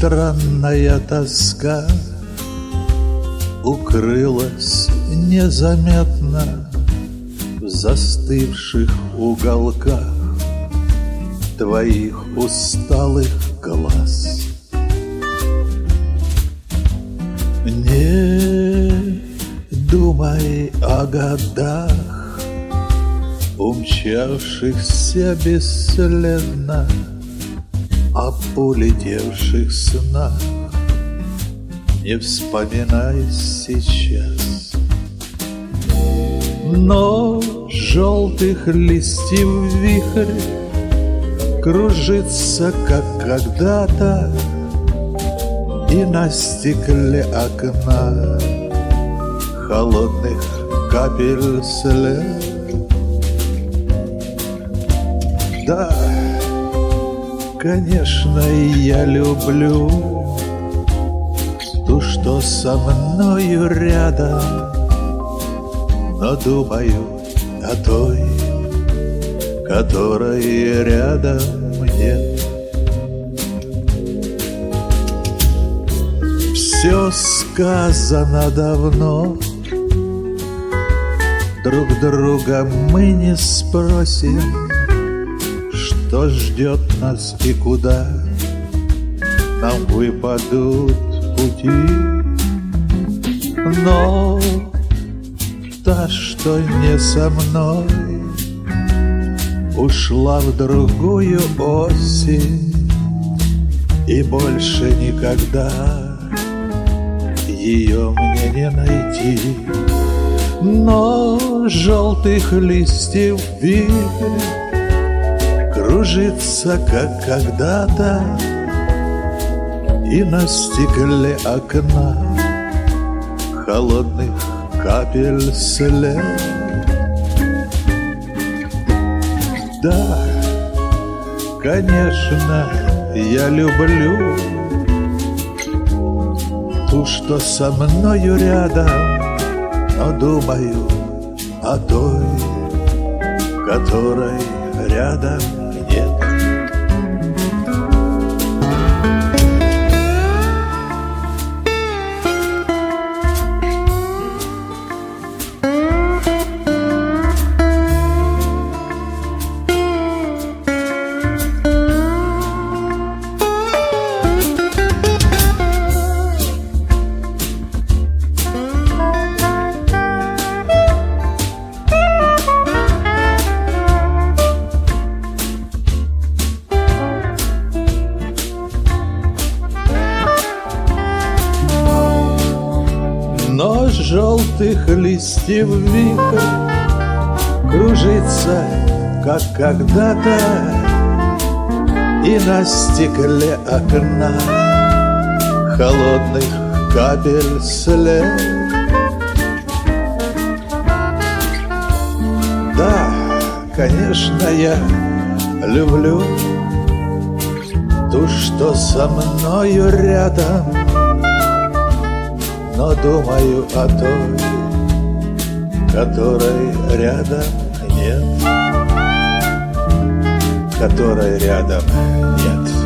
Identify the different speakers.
Speaker 1: странная тоска укрылась незаметно в застывших уголках твоих усталых глаз. Не думай о годах, умчавшихся бесследно, об улетевших снах. Не вспоминай сейчас, но желтых листьев вихрь кружится, как когда-то, и на стекле окна холодных капель след. Да, конечно, я люблю ту, что со мною рядом, но думаю о той, которой рядом нет. Все сказано давно, друг друга мы не спросим, что ждет нас и куда нам выпадут пути. Но та, что не со мной, ушла в другую осень, и больше никогда ее мне не найти. Но желтых листьев вихрь кружится, как когда-то, и на стекле окна холодных капель след. Да, конечно, я люблю ту, что со мною рядом, но думаю о той, которой рядом нет. Но желтых листьев вихрь кружится, как когда-то, и на стекле окна холодных капель след. Да, конечно, я люблю ту, что со мною рядом, но думаю о той, которой рядом нет, которой рядом нет.